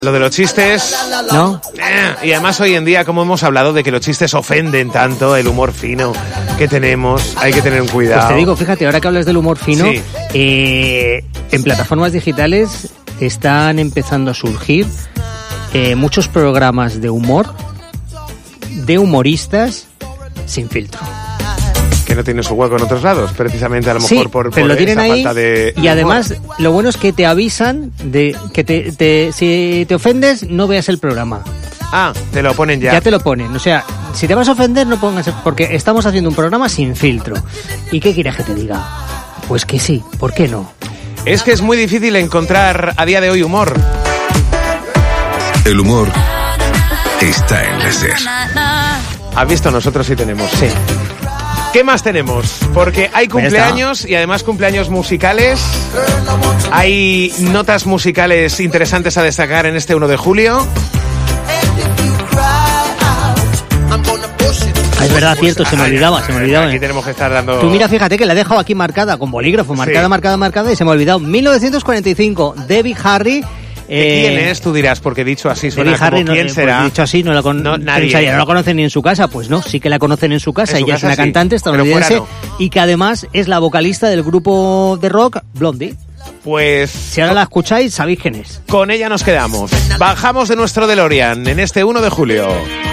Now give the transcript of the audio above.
Lo de los chistes, ¿no? Y además hoy en día, como hemos hablado de que los chistes ofenden tanto, el humor fino que tenemos, hay que tener un cuidado. Pues te digo, fíjate, ahora que hablas del humor fino, Sí. En plataformas digitales están empezando a surgir muchos programas de humor, de humoristas sin filtro. Que no tiene su hueco en otros lados, precisamente a lo mejor por pero lo tienen esa ahí, falta de y además lo bueno es que te avisan de que si te ofendes no veas el programa. Ah, te lo ponen ya. Ya te lo ponen, o sea, si te vas a ofender no pongas, porque estamos haciendo un programa sin filtro. ¿Y qué quieres que te diga? Pues que sí, ¿por qué no? Es que es muy difícil encontrar a día de hoy humor. El humor está en la SER. ¿Has visto? Nosotros sí tenemos. Sí. ¿Qué más tenemos? Porque hay cumpleaños y además cumpleaños musicales. Hay notas musicales interesantes a destacar en este 1 de julio. Es verdad, cierto, se me olvidaba. Aquí tenemos que estar dando... Tú mira, fíjate que la he dejado aquí marcada, con bolígrafo, marcada, y se me ha olvidado. 1945, Debbie Harry. ¿Quién es? Tú dirás, porque dicho así suena Debbie Harry, como ¿quién será? Pues dicho así, nadie. ¿No la conocen ni en su casa? Pues no, sí que la conocen en su casa. Ella es una cantante estadounidense y que además es la vocalista del grupo de rock Blondie. Pues... Si ahora la escucháis, sabéis quién es. Con ella nos quedamos. Bajamos de nuestro DeLorean en este 1 de julio.